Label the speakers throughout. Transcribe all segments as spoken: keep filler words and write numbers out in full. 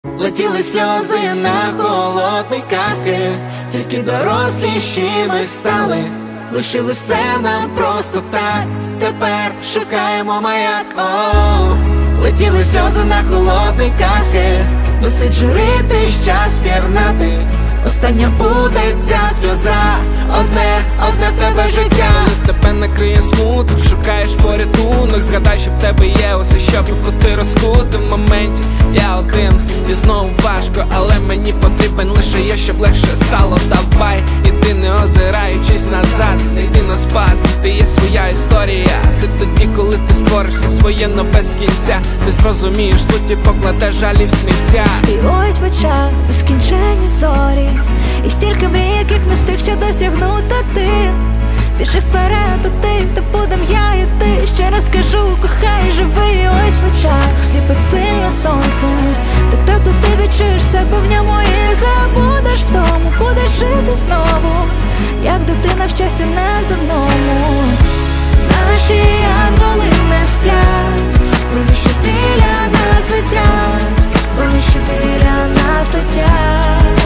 Speaker 1: Летіли сльози на холодний кахель, тільки доросліші ми стали, лишили все нам просто так, тепер шукаємо маяк. Оу, летіли сльози на холодний кахель, досить журитись, час пірнати. Остання буде ця сльоза, одне, одне в тебе життя.
Speaker 2: Тебе накриє смуток, шукаєш порятунок. Згадай, що в тебе є усе, щоб бути розкутим. В моменті я один, і знову важко, але мені потрібен лише я, щоб легше стало. Давай, іди не озираючись назад, не йди на спад, ти є своя історія. Ти тоді, коли ти створишся своє, но без кінця, ти зрозумієш суть і покладеш жалі в сміття.
Speaker 3: І ось в очах нескінченні зорі, і стільки мрій, яких не встиг ще досягнути ти. Піши вперед, а ти, та будем я і ти. Ще раз кажу, кохай, живи. І ось в очах сліпить сильно сонце, так тепло ти відчуєш себе в ньому і забудеш в тому, будеш жити знову, як дитина в щасті неземному. Наші янголи не сплять, вони ще біля нас летять, вони ще біля нас летять.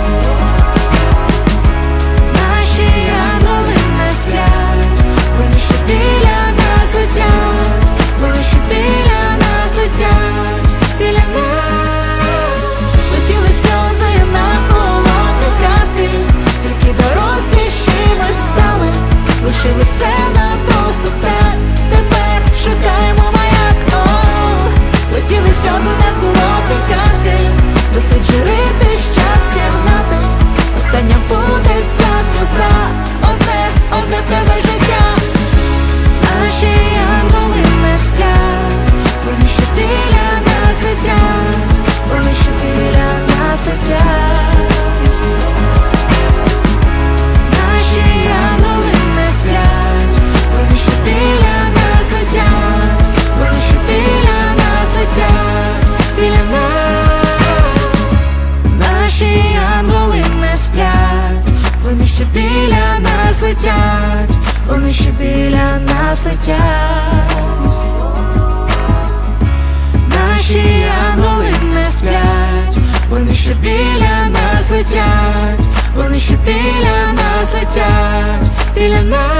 Speaker 3: Наші янголи не сплять, вони ще біля нас летять, вони ще біля нас летять, біля нас. Летіли сльози на холодний кафель, тільки доросліші ми стали, лишили все нам просто так, тепер шукаємо маяк. Оу, летіли сльози на холодний кафель, досить журитись, час пірнати. Остання буде ця сльоза, одне, одне в тебе життя. Наші янголи не сплять, вони ще біля нас летять, вони ще біля нас летять. Наші янголи не сплять, вони ще біля нас летять, вони ще біля нас летять, біля нас. Наші янголи не сплять, вони ще біля нас летять, вони ще біля нас летять. Наші янголи не сплять, вони ще біля нас летять, вони ще біля нас летять, біля нас.